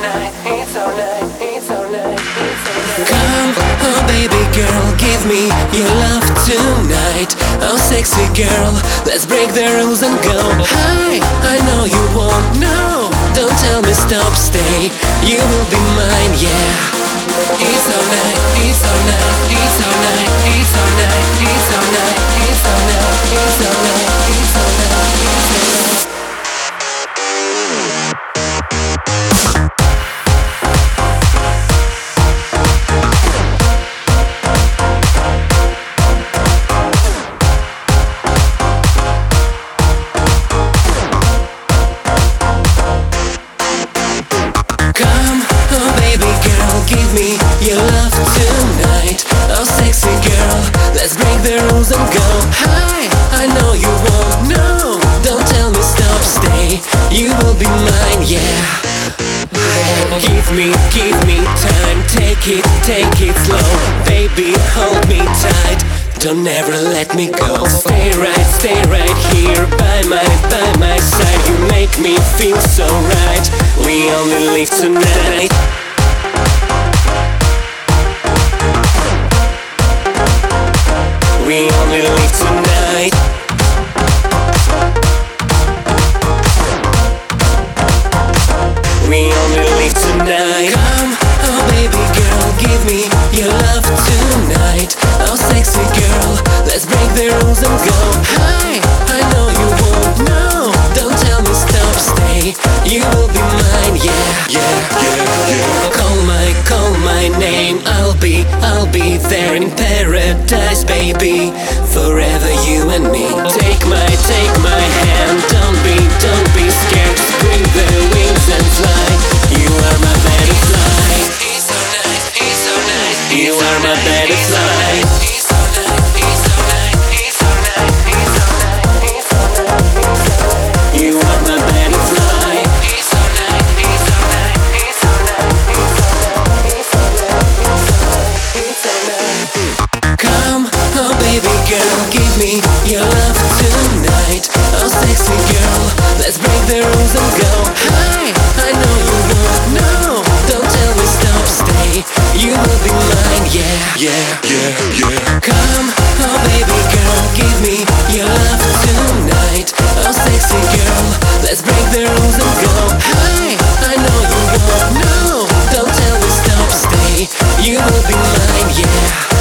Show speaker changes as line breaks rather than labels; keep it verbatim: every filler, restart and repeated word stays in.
alright, it's alright, it's alright, it's alright.
Come, oh baby girl, give me your love tonight. Oh sexy girl, let's break the rules and go. Hi, I know you won't know. Don't tell me stop, stay. You will be mine, yeah. It's alright, it's alright, it's alright, it's alright, it's alright, it's alright, it's alright, it's alright, it's alright. Come, oh baby girl, give me your love tonight. Oh sexy girl, let's break the rules and go. Hi, I know you won't know. Don't tell me stop, stay. You will be mine, yeah. Give me, give me time. Take it, take it slow. Baby, hold me tight. Don't ever let me go. Stay right, stay right here by my, by my side. You make me feel so right. We only live tonight. We only live tonight. We only live tonight. Come, oh baby girl, give me your love tonight. Oh sexy girl, let's break the rules and go. Hi, I know you won't know. Don't tell me stop, stay. You will be mine, yeah, yeah, yeah, yeah. Call my, call my name. I'll be, I'll be there in paradise, baby. Forever you and me. Take my, take my hand. Don't be, don't be scared. Spread the wings and fly. You are my butterfly. It's so nice, it's so nice. You are my butterfly. It's so nice, it's so nice, it's so nice, it's so nice, it's so nice. You are my butterfly. It's so nice, it's so nice, it's so nice, it's so nice, it's so nice, it's so nice. Come, oh baby girl, give me your love tonight. Oh sexy girl, let's break the rules and go. Hi, I know you won't know. Don't tell me stop, stay. You will be mine, yeah, yeah, yeah, yeah. Come, oh baby girl, give me your love tonight. Oh sexy girl, let's break the rules and go. Hi, I know you won't know. Don't tell me stop, stay. You will be mine, yeah.